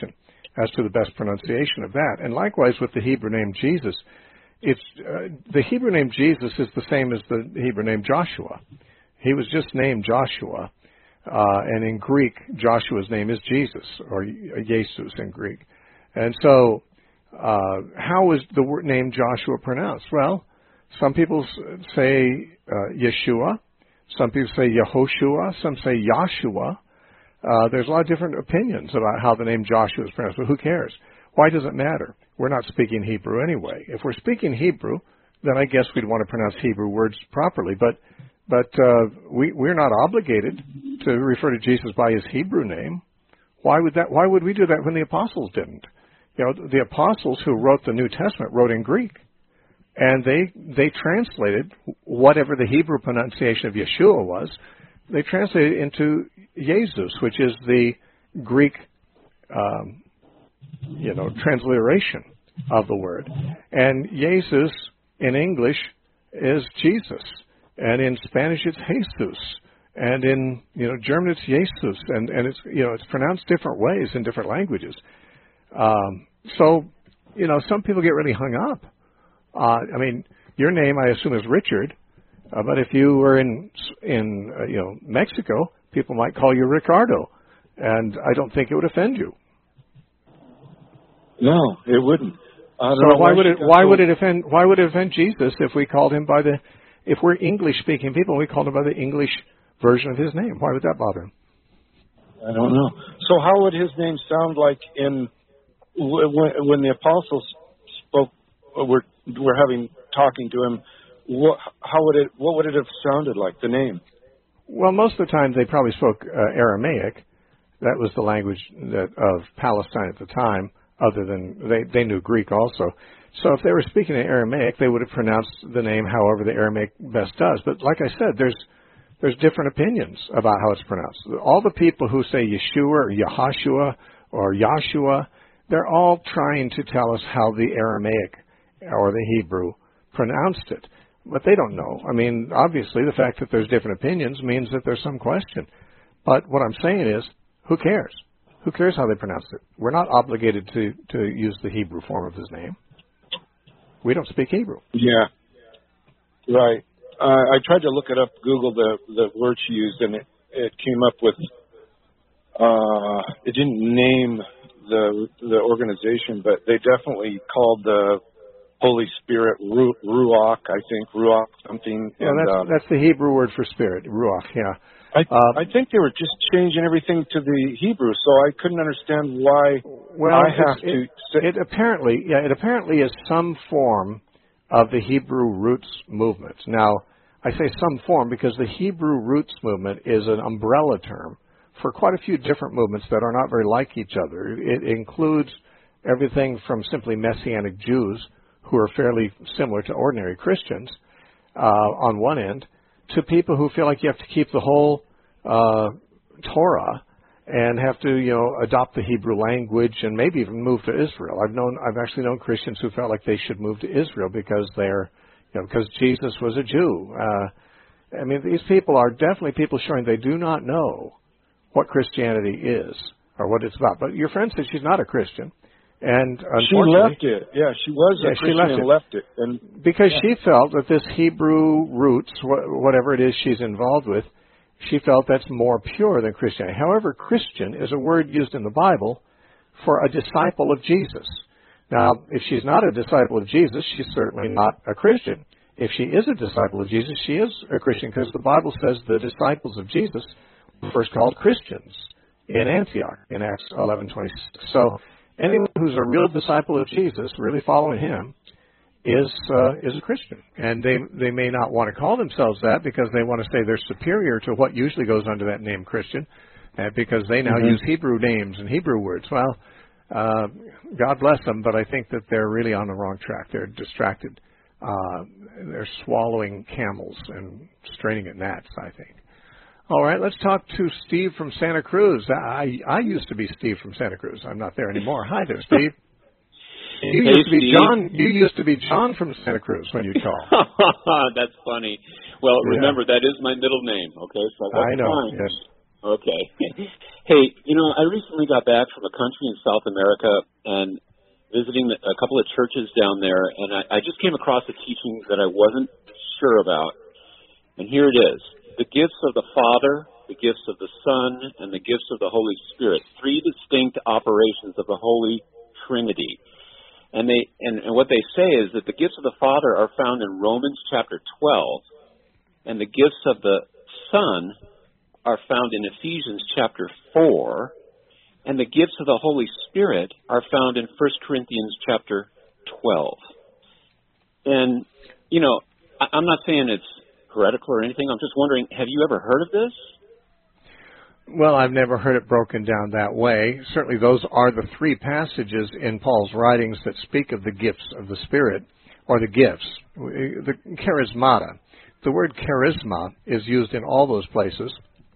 as to the best pronunciation of that. And likewise with the Hebrew name Jesus, it's uh, the Hebrew name Jesus is the same as the Hebrew name Joshua. He was just named Joshua, uh, and in Greek, Joshua's name is Jesus, or Jesus in Greek. And so, uh, how is the word name Joshua pronounced? Well, some people say uh, Yeshua, some people say Yehoshua, some say Yahshua. Uh, there's a lot of different opinions about how the name Joshua is pronounced, but who cares? Why does it matter? We're not speaking Hebrew anyway. If we're speaking Hebrew, then I guess we'd want to pronounce Hebrew words properly, but but uh, we, we're not obligated to refer to Jesus by his Hebrew name. Why would that? Why would we do that when the apostles didn't? You know, the apostles who wrote the New Testament wrote in Greek, and they they translated whatever the Hebrew pronunciation of Yeshua was. They translated it into Jesus, which is the Greek, um, you know, transliteration of the word. And Jesus in English is Jesus, and in Spanish it's Jesus, and in you know German it's Jesus, and and it's you know it's pronounced different ways in different languages. Um, so you know some people get really hung up. Uh, I mean, your name I assume is Richard. Uh, but if you were in in uh, you know Mexico, people might call you Ricardo, and I don't think it would offend you. No, it wouldn't. I don't so know why why would it got why told. would it offend why would it offend Jesus if we called him by the if we're English speaking people and we called him by the English version of his name? Why would that bother him? I don't know. So how would his name sound like in when, when the apostles spoke? Were were having talking to him. What, how would it? What would it have sounded like? The name? Well, most of the time they probably spoke uh, Aramaic. That was the language that, of Palestine at the time. Other than they, they knew Greek also. So if they were speaking in Aramaic, they would have pronounced the name however the Aramaic best does. But like I said, there's there's different opinions about how it's pronounced. All the people who say Yeshua or Yahashua or Yahshua, they're all trying to tell us how the Aramaic or the Hebrew pronounced it. But they don't know. I mean, obviously, the fact that there's different opinions means that there's some question. But what I'm saying is, who cares? Who cares how they pronounce it? We're not obligated to, to use the Hebrew form of his name. We don't speak Hebrew. Yeah. Right. Uh, I tried to look it up, Google the, the word she used, and it, it came up with, uh, it didn't name the the organization, but they definitely called the Holy Spirit, Ru- Ruach, I think, Ruach something. Yeah, and, that's, uh, that's the Hebrew word for spirit, Ruach, yeah. I, uh, I think they were just changing everything to the Hebrew, so I couldn't understand why well, I have it, to... It, say, it apparently, yeah, it apparently is some form of the Hebrew roots movement. Now, I say some form because the Hebrew roots movement is an umbrella term for quite a few different movements that are not very like each other. It includes everything from simply Messianic Jews, who are fairly similar to ordinary Christians, uh, on one end, to people who feel like you have to keep the whole uh, Torah and have to, you know, adopt the Hebrew language and maybe even move to Israel. I've known, I've actually known Christians who felt like they should move to Israel because they're, you know, because Jesus was a Jew. Uh, I mean, these people are definitely people showing they do not know what Christianity is or what it's about. But your friend said she's not a Christian. And she left it. Yeah, she was yeah, a Christian she left and it. left it. And because yeah. she felt that this Hebrew roots, wh- whatever it is she's involved with, she felt that's more pure than Christianity. However, Christian is a word used in the Bible for a disciple of Jesus. Now, if she's not a disciple of Jesus, she's certainly not a Christian. If she is a disciple of Jesus, she is a Christian because the Bible says the disciples of Jesus were first called Christians in Antioch in Acts eleven twenty-six. So anyone who's a real disciple of Jesus, really following him, is uh, is a Christian. And they they may not want to call themselves that because they want to say they're superior to what usually goes under that name Christian, uh, because they now mm-hmm. use Hebrew names and Hebrew words. Well, uh, God bless them, but I think that they're really on the wrong track. They're distracted. Uh, they're swallowing camels and straining at gnats, I think. All right, let's talk to Steve from Santa Cruz. I I used to be Steve from Santa Cruz. I'm not there anymore. Hi there, Steve. You hey, used to be Steve. John. You used to be John from Santa Cruz when you call. That's funny. Well, Yeah. remember that is my middle name. Okay, so I know. fine. Yes. Okay. Hey, you know, I recently got back from a country in South America and visiting a couple of churches down there, and I, I just came across a teaching that I wasn't sure about. And here it is. The gifts of the Father, the gifts of the Son, and the gifts of the Holy Spirit. Three distinct operations of the Holy Trinity. And they and, and what they say is that the gifts of the Father are found in Romans chapter twelve, and the gifts of the Son are found in Ephesians chapter four, and the gifts of the Holy Spirit are found in First Corinthians chapter twelve. And, you know, I, I'm not saying it's heretical or anything. I'm just wondering, have you ever heard of this? Well, I've never heard it broken down that way. Certainly those are the three passages in Paul's writings that speak of the gifts of the Spirit, or the gifts, the charismata. The word charisma is used in all those places.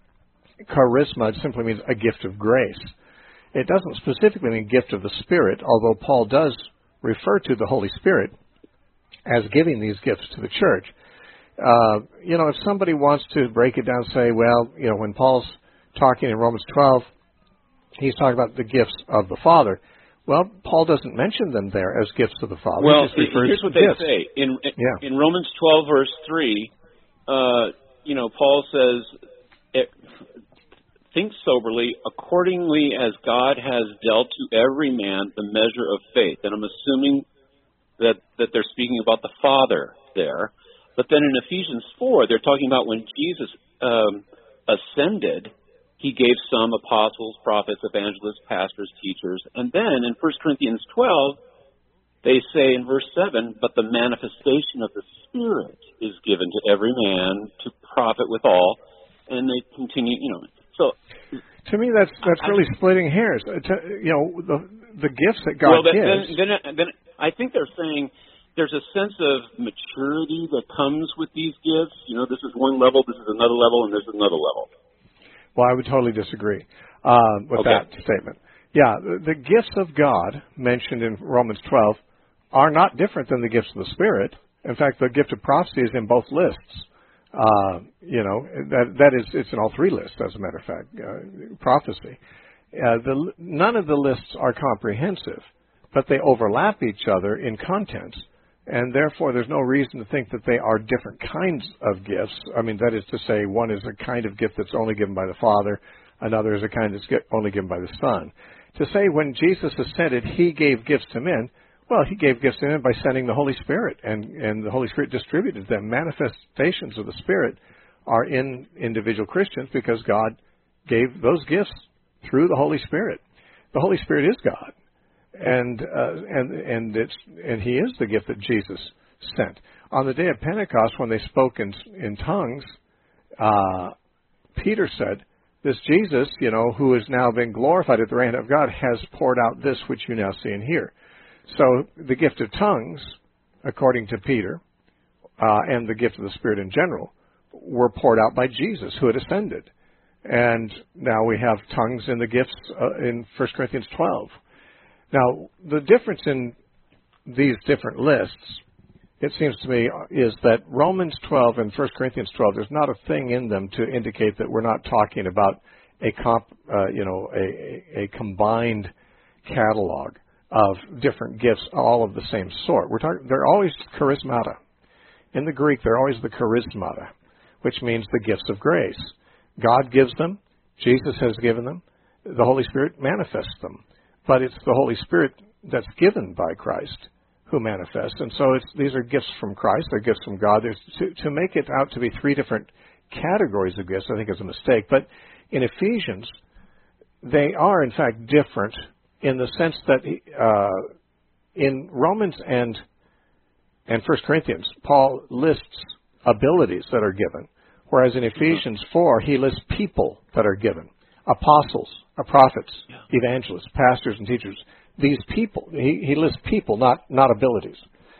Charisma simply means a gift of grace. It doesn't specifically mean gift of the Spirit, although Paul does refer to the Holy Spirit as giving these gifts to the church. Uh, you know, if somebody wants to break it down and say, well, you know, when Paul's talking in Romans twelve, he's talking about the gifts of the Father. Well, Paul doesn't mention them there as gifts of the Father. Well, he just refers here's what to they gifts. say. In, yeah. in Romans twelve, verse three, uh, you know, Paul says, it, think soberly, accordingly as God has dealt to every man the measure of faith. And I'm assuming that, that they're speaking about the Father there. But then in Ephesians four, they're talking about when Jesus um, ascended, he gave some apostles, prophets, evangelists, pastors, teachers. And then in First Corinthians twelve, they say in verse seven, but the manifestation of the Spirit is given to every man to profit withal. And they continue, you know. So to me, that's that's I, really splitting hairs. Uh, to, you know, the the gifts that God well, then, gives. Then, then, then I think they're saying there's a sense of maturity that comes with these gifts. You know, this is one level, this is another level, and there's another level. Well, I would totally disagree uh, with okay. that statement. Yeah, the, the gifts of God mentioned in Romans twelve are not different than the gifts of the Spirit. In fact, the gift of prophecy is in both lists. Uh, you know, that that is, it's in all three lists, as a matter of fact, uh, prophecy. Uh, the, none of the lists are comprehensive, but they overlap each other in content, and therefore there's no reason to think that they are different kinds of gifts. I mean, that is to say, one is a kind of gift that's only given by the Father, another is a kind that's only given by the Son. To say when Jesus ascended, he gave gifts to men, well, he gave gifts to men by sending the Holy Spirit, and, and the Holy Spirit distributed them. Manifestations of the Spirit are in individual Christians because God gave those gifts through the Holy Spirit. The Holy Spirit is God, and uh, and and it's and He is the gift that Jesus sent. On the day of Pentecost, when they spoke in in tongues, uh, Peter said, "This Jesus, you know, who has now been glorified at the right hand of God, has poured out this which you now see and hear." So the gift of tongues, according to Peter, uh, and the gift of the Spirit in general, were poured out by Jesus, who had ascended. And now we have tongues in the gifts uh, in First Corinthians twelve. Now, the difference in these different lists, it seems to me, is that Romans twelve and First Corinthians twelve, there's not a thing in them to indicate that we're not talking about a comp, uh, you know, a, a combined catalog of different gifts, all of the same sort. We're talking, they're always charismata. In the Greek, they're always the charismata, which means the gifts of grace. God gives them, Jesus has given them, the Holy Spirit manifests them. But it's the Holy Spirit that's given by Christ who manifests. And so it's, these are gifts from Christ, they're gifts from God. There's, to, to make it out to be three different categories of gifts, I think is a mistake. But in Ephesians, they are in fact different in the sense that uh, in Romans and and First Corinthians, Paul lists abilities that are given, whereas in Ephesians four, he lists people that are given, apostles, prophets, yeah. evangelists, pastors, and teachers. These people, he, he lists people, not, not abilities.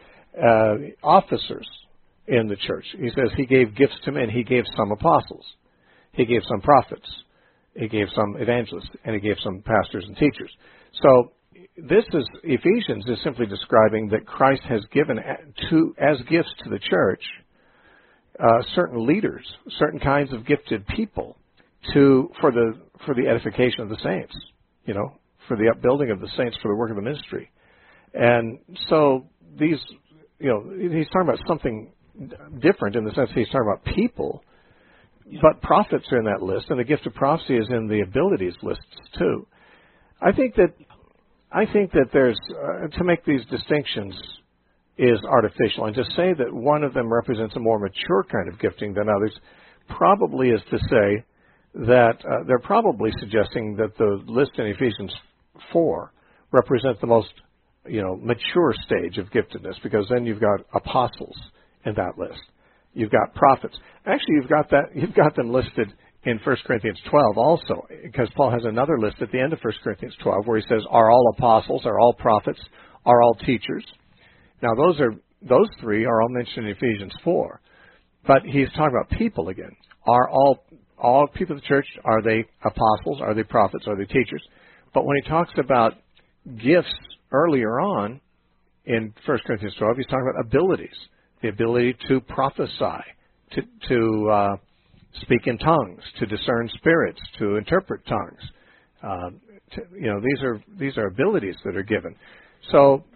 Uh, officers in the church. He says he gave gifts to men. He gave some apostles. He gave some prophets. He gave some evangelists. And he gave some pastors and teachers. So this is, Ephesians is simply describing that Christ has given to, as gifts to the church, uh, certain leaders, certain kinds of gifted people to for the for the edification of the saints, you know, for the upbuilding of the saints for the work of the ministry. And so these, you know, he's talking about something different in the sense that he's talking about people, but prophets are in that list, and the gift of prophecy is in the abilities lists too. I think that I think that there's uh, to make these distinctions is artificial, and to say that one of them represents a more mature kind of gifting than others probably is to say that uh, they're probably suggesting that the list in Ephesians four represent the most, you know, mature stage of giftedness, because then you've got apostles in that list. You've got prophets. Actually, you've got that. You've got them listed in First Corinthians twelve also, because Paul has another list at the end of First Corinthians twelve where he says, "Are all apostles? Are all prophets? Are all teachers?" Now, those are those three are all mentioned in Ephesians four, but he's talking about people again. Are all all people of the church, are they apostles? Are they prophets? Are they teachers? But when he talks about gifts earlier on in First Corinthians twelve, he's talking about abilities. The ability to prophesy, to, to uh, speak in tongues, to discern spirits, to interpret tongues. Uh, to, you know, these are these are abilities that are given. So,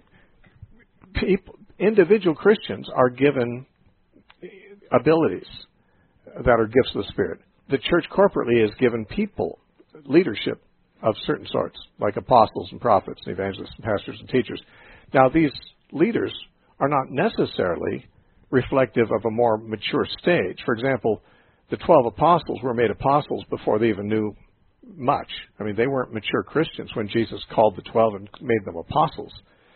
people, individual Christians are given abilities that are gifts of the Spirit. The church corporately is given people, leadership of certain sorts, like apostles and prophets and evangelists and pastors and teachers. Now, these leaders are not necessarily reflective of a more mature stage. For example, the twelve apostles were made apostles before they even knew much. I mean, they weren't mature Christians when Jesus called the twelve and made them apostles.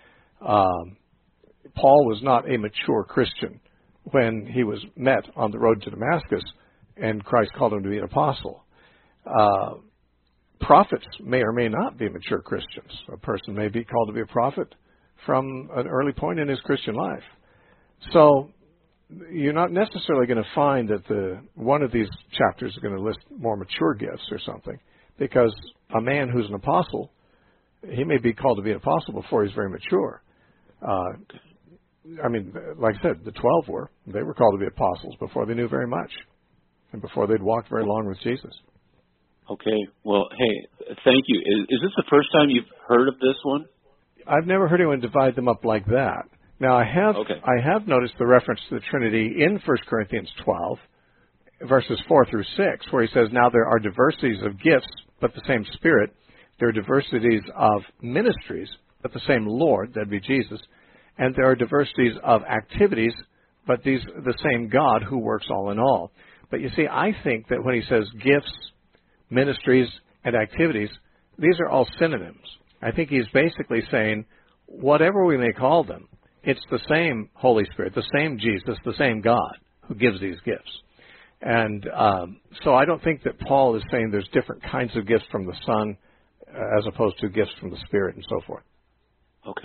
Um, Paul was not a mature Christian when he was met on the road to Damascus and Christ called him to be an apostle. Uh, prophets may or may not be mature Christians. A person may be called to be a prophet from an early point in his Christian life. So you're not necessarily going to find that the one of these chapters is going to list more mature gifts or something, because a man who's an apostle, he may be called to be an apostle before he's very mature. Uh, I mean, like I said, the twelve were. They were called to be apostles before they knew very much and before they'd walked very long with Jesus. Okay. Well, hey, thank you. Is, is this the first time you've heard of this one? I've never heard anyone divide them up like that. Now, I have okay. I have noticed the reference to the Trinity in First Corinthians twelve, verses four through six, where he says, "Now there are diversities of gifts, but the same Spirit. There are diversities of ministries, but the same Lord," that'd be Jesus. "And there are diversities of activities, but these the same God who works all in all." But you see, I think that when he says gifts, ministries, and activities, these are all synonyms. I think he's basically saying, whatever we may call them, it's the same Holy Spirit, the same Jesus, the same God who gives these gifts. And um, so I don't think that Paul is saying there's different kinds of gifts from the Son uh, as opposed to gifts from the Spirit and so forth. Okay.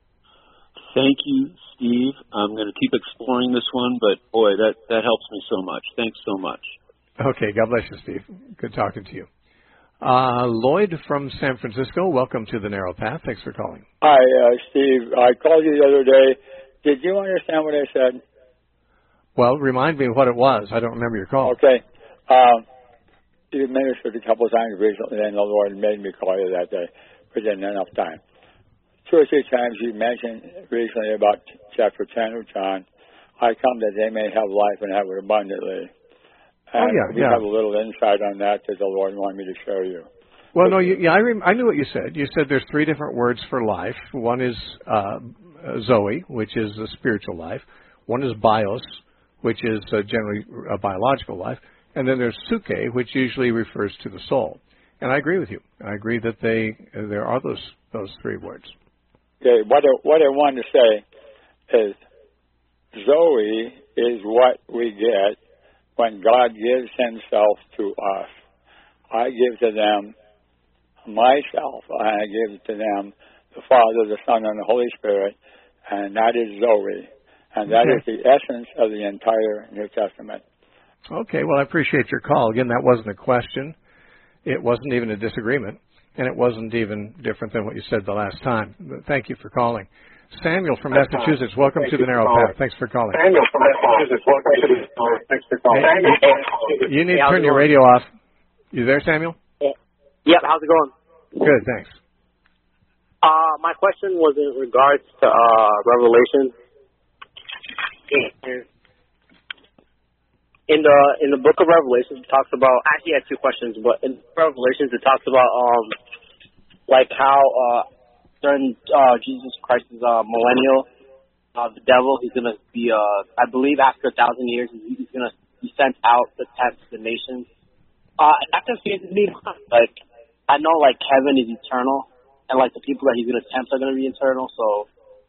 Thank you, Steve. I'm going to keep exploring this one, but boy, that, that helps me so much. Thanks so much. Okay, God bless you, Steve. Good talking to you. Uh, Lloyd from San Francisco, welcome to the Narrow Path. Thanks for calling. Hi, uh, Steve. I called you the other day. Did you understand what I said? Well, remind me what it was. I don't remember your call. Okay. Um, you ministered a couple of times recently, and the Lord made me call you that day. We didn't have enough time. Two or three times you mentioned recently about chapter ten of John, "I come that they may have life and have it abundantly." And oh, yeah, we yeah. have a little insight on that that the Lord wanted me to show you. Well, no, you, yeah, I, rem- I knew what you said. You said there's three different words for life. One is uh, Zoe, which is a spiritual life. One is bios, which is uh, generally a biological life. And then there's suke, which usually refers to the soul. And I agree with you. I agree that they uh, there are those those three words. Okay, what I, what I wanted to say is Zoe is what we get when God gives himself to us. I give to them myself. I give to them the Father, the Son, and the Holy Spirit, and that is Zoe. And that okay. is the essence of the entire New Testament. Okay, well, I appreciate your call. Again, that wasn't a question. It wasn't even a disagreement. And it wasn't even different than what you said the last time. But thank you for calling. Samuel from Massachusetts, welcome Thank to the Narrow Path. Thanks for calling. Samuel from Massachusetts, welcome to the Narrow Path. Thanks for calling. Hey, you, you need to turn your radio off. You there, Samuel? Yep, how's it going? Good, thanks. Uh, my question was in regards to uh, Revelation. In the in the book of Revelations, it talks about. Actually, I had two questions, but in Revelations, it talks about um, like how uh, during uh, Jesus Christ's uh, millennial, uh, the devil he's gonna be. Uh, I believe after a thousand years, he's gonna be sent out to test the nations. Uh, that confuses me. Like, I know like heaven is eternal, and like the people that he's gonna tempt are gonna be eternal. So,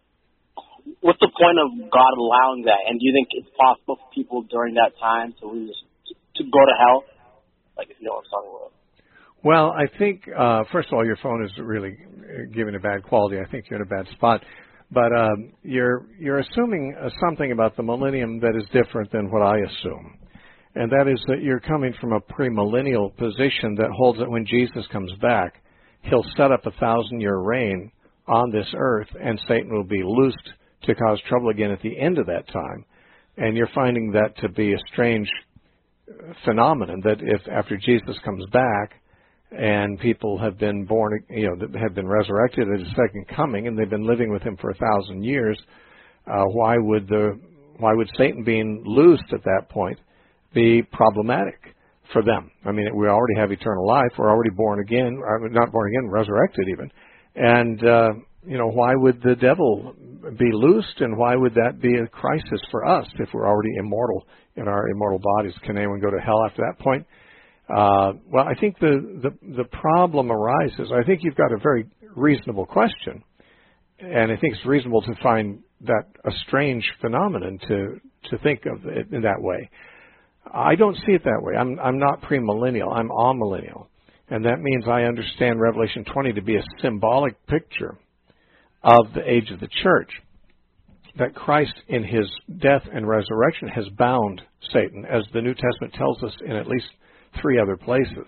what's the point of God allowing that? And do you think it's possible for people during that time to lose, to go to hell? Like, if you know what I'm talking about. Well, I think, uh, first of all, your phone is really giving a bad quality. I think you're in a bad spot. But um, you're you're assuming uh, something about the millennium that is different than what I assume. And that is that you're coming from a premillennial position that holds that when Jesus comes back, he'll set up a thousand-year reign on this earth, and Satan will be loosed to cause trouble again at the end of that time. And you're finding that to be a strange phenomenon, that if after Jesus comes back and people have been born, you know, have been resurrected at his second coming, and they've been living with him for a thousand years, uh, why would the why would Satan being loosed at that point be problematic for them? I mean, we already have eternal life. We're already born again, not born again, resurrected even. And, uh, you know, why would the devil be loosed, and why would that be a crisis for us if we're already immortal in our immortal bodies? Can anyone go to hell after that point? Uh, well, I think the, the, the problem arises. I think you've got a very reasonable question, and I think it's reasonable to find that a strange phenomenon to, to think of it in that way. I don't see it that way. I'm, I'm not premillennial. I'm amillennial. And that means I understand Revelation twenty to be a symbolic picture of the age of the church, that Christ in his death and resurrection has bound Satan, as the New Testament tells us in at least three other places.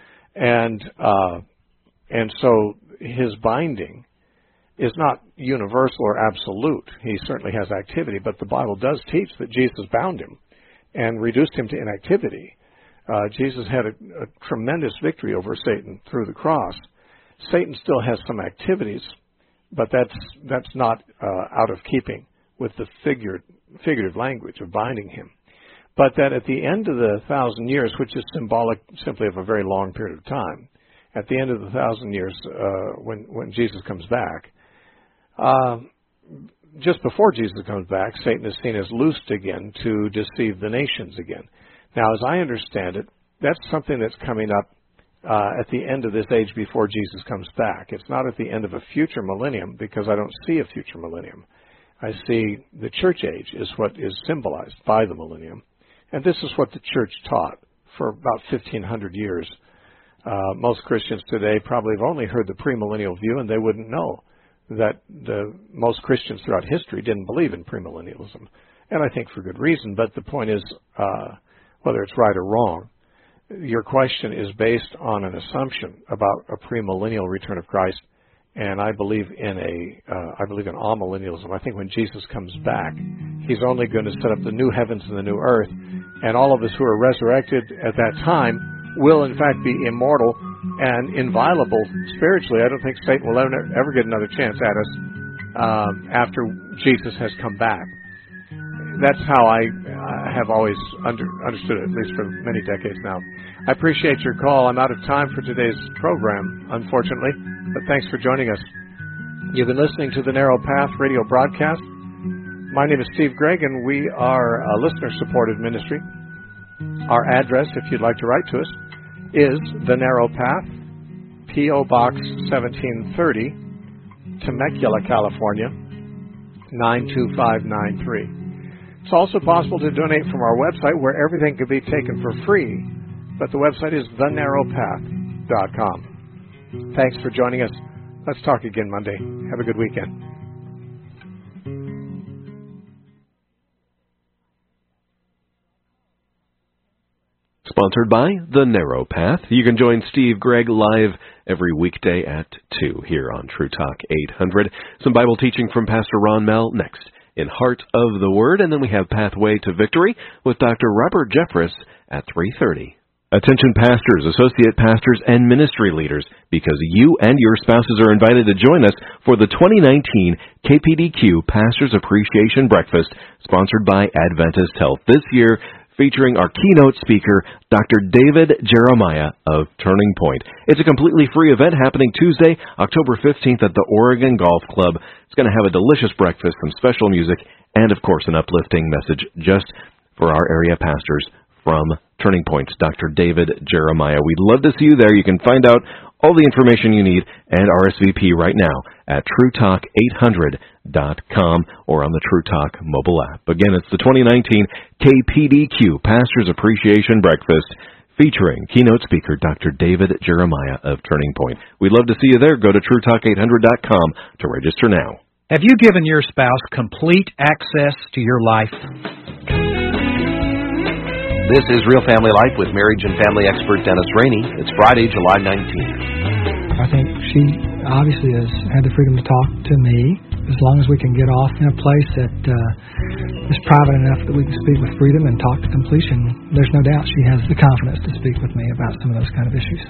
And uh, and so his binding is not universal or absolute. He certainly has activity, but the Bible does teach that Jesus bound him and reduced him to inactivity. Uh, Jesus had a, a tremendous victory over Satan through the cross. Satan still has some activities, but that's that's not uh, out of keeping with the figured, figurative language of binding him. But that at the end of the thousand years, which is symbolic simply of a very long period of time, at the end of the thousand years, uh, when when Jesus comes back, uh, just before Jesus comes back, Satan is seen as loosed again to deceive the nations again. Now, as I understand it, that's something that's coming up uh, at the end of this age before Jesus comes back. It's not at the end of a future millennium, because I don't see a future millennium. I see the church age is what is symbolized by the millennium. And this is what the church taught for about fifteen hundred years. Uh, most Christians today probably have only heard the premillennial view, and they wouldn't know that the most Christians throughout history didn't believe in premillennialism. And I think for good reason, but the point is, uh, whether it's right or wrong, your question is based on an assumption about a premillennial return of Christ, and I believe in a, uh, I believe in amillennialism. I think when Jesus comes back, he's only going to set up the new heavens and the new earth, and all of us who are resurrected at that time will in fact be immortal and inviolable spiritually. I don't think Satan will ever, ever get another chance at us um, after Jesus has come back. That's how I uh, have always under, understood it, at least for many decades now. I appreciate your call. I'm out of time for today's program, unfortunately, but thanks for joining us. You've been listening to the Narrow Path radio broadcast. My name is Steve Gregg, and we are a listener-supported ministry. Our address, if you'd like to write to us, is The Narrow Path, P O. Box seventeen thirty, Temecula, California, nine two five nine three. It's also possible to donate from our website, where everything can be taken for free, but the website is the narrow path dot com. Thanks for joining us. Let's talk again Monday. Have a good weekend. Sponsored by The Narrow Path. You can join Steve Gregg live every weekday at two here on True Talk eight hundred. Some Bible teaching from Pastor Ron Mell next in Heart of the Word, and then we have Pathway to Victory with Doctor Robert Jeffress at three thirty. Attention pastors, associate pastors, and ministry leaders, because you and your spouses are invited to join us for the twenty nineteen K P D Q Pastors Appreciation Breakfast, sponsored by Adventist Health. This year, featuring our keynote speaker, Doctor David Jeremiah of Turning Point. It's a completely free event happening Tuesday, October fifteenth at the Oregon Golf Club. It's going to have a delicious breakfast, some special music, and, of course, an uplifting message just for our area pastors from Turning Point's Doctor David Jeremiah. We'd love to see you there. You can find out all the information you need and R S V P right now at true talk eight hundred dot com or on the True Talk mobile app. Again, it's the twenty nineteen K P D Q Pastors Appreciation Breakfast featuring keynote speaker Doctor David Jeremiah of Turning Point. We'd love to see you there. Go to true talk eight hundred dot com to register now. Have you given your spouse complete access to your life? This is Real Family Life with marriage and family expert Dennis Rainey. It's Friday, July nineteenth. I think she obviously has had the freedom to talk to me. As long as we can get off in a place that uh, is private enough that we can speak with freedom and talk to completion, there's no doubt she has the confidence to speak with me about some of those kind of issues.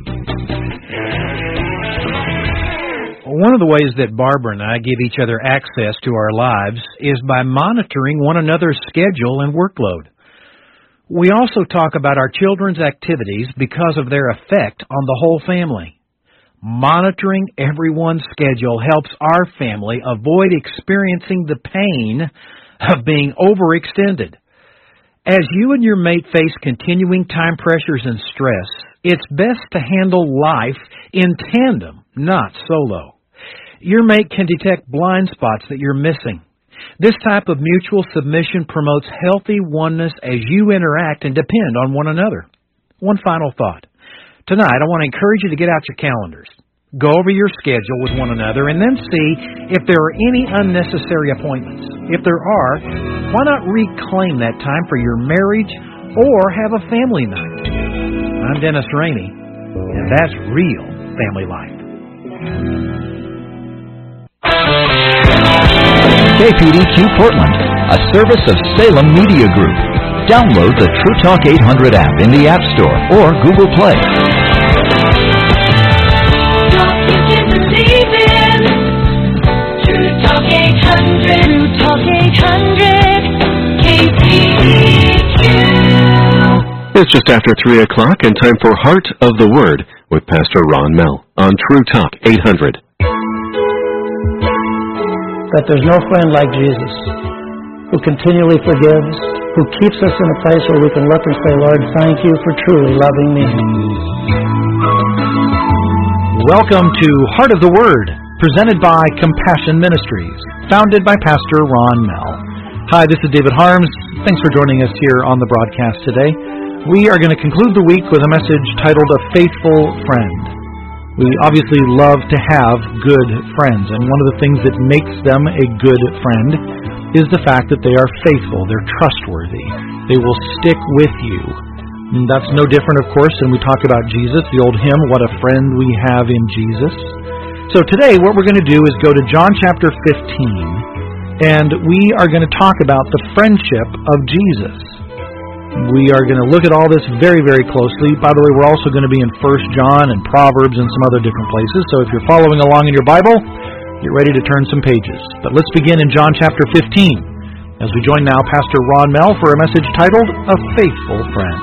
One of the ways that Barbara and I give each other access to our lives is by monitoring one another's schedule and workload. We also talk about our children's activities because of their effect on the whole family. Monitoring everyone's schedule helps our family avoid experiencing the pain of being overextended. As you and your mate face continuing time pressures and stress, it's best to handle life in tandem, not solo. Your mate can detect blind spots that you're missing. This type of mutual submission promotes healthy oneness as you interact and depend on one another. One final thought. Tonight, I want to encourage you to get out your calendars. Go over your schedule with one another and then see if there are any unnecessary appointments. If there are, why not reclaim that time for your marriage or have a family night? I'm Dennis Rainey, and that's real family life. K P D Q Portland, a service of Salem Media Group. Download the True Talk eight hundred app in the App Store or Google Play. True Talk eight hundred, True Talk eight hundred, K P D Q. It's just after three o'clock and time for Heart of the Word with Pastor Ron Mell on True Talk eight hundred. That there's no friend like Jesus, who continually forgives, who keeps us in a place where we can look and say, Lord, thank you for truly loving me. Welcome to Heart of the Word, presented by Compassion Ministries, founded by Pastor Ron Mell. Hi, this is David Harms. Thanks for joining us here on the broadcast today. We are going to conclude the week with a message titled A Faithful Friend. We obviously love to have good friends, and one of the things that makes them a good friend is the fact that they are faithful, they're trustworthy, they will stick with you. And that's no different, of course, when we talk about Jesus, the old hymn, What a Friend We Have in Jesus. So today what we're going to do is go to John chapter fifteen, and we are going to talk about the friendship of Jesus. We are going to look at all this very, very closely. By the way, we're also going to be in First John and Proverbs and some other different places. So if you're following along in your Bible, get ready to turn some pages. But let's begin in John chapter fifteen as we join now Pastor Ron Mell for a message titled A Faithful Friend.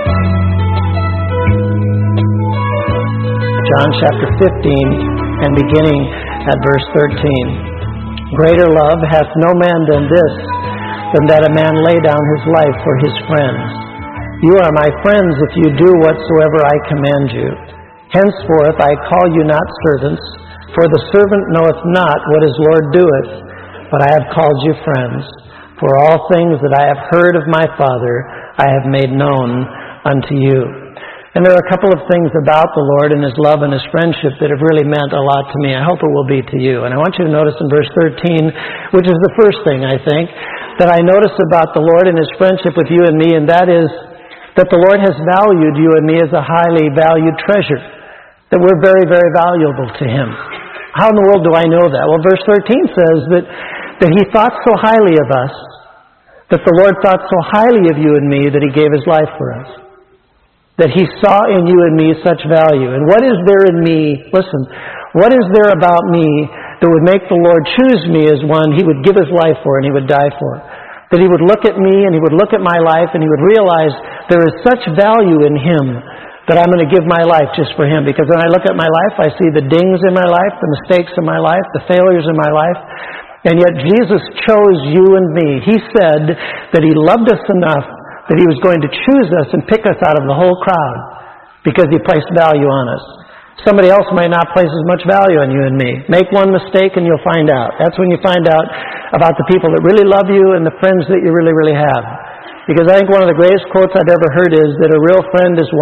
John chapter fifteen and beginning at verse thirteen. Greater love hath no man than this, than that a man lay down his life for his friends. You are my friends if you do whatsoever I command you. Henceforth I call you not servants, for the servant knoweth not what his Lord doeth, but I have called you friends. For all things that I have heard of my Father I have made known unto you. And there are a couple of things about the Lord and His love and His friendship that have really meant a lot to me. I hope it will be to you. And I want you to notice in verse thirteen, which is the first thing, I think, that I notice about the Lord and His friendship with you and me, and that is that the Lord has valued you and me as a highly valued treasure, that we're very, very valuable to Him. How in the world do I know that? Well, verse thirteen says that, that He thought so highly of us, that the Lord thought so highly of you and me that He gave His life for us. that He saw in you and me such value. And what is there in me, listen, what is there about me that would make the Lord choose me as one He would give His life for and He would die for? That He would look at me and He would look at my life and He would realize there is such value in Him that I'm going to give my life just for Him. Because when I look at my life, I see the dings in my life, the mistakes in my life, the failures in my life. And yet Jesus chose you and me. He said that He loved us enough that He was going to choose us and pick us out of the whole crowd because He placed value on us. Somebody else might not place as much value on you and me. Make one mistake and you'll find out. That's when you find out about the people that really love you and the friends that you really, really have. Because I think one of the greatest quotes I've ever heard is that a real friend is one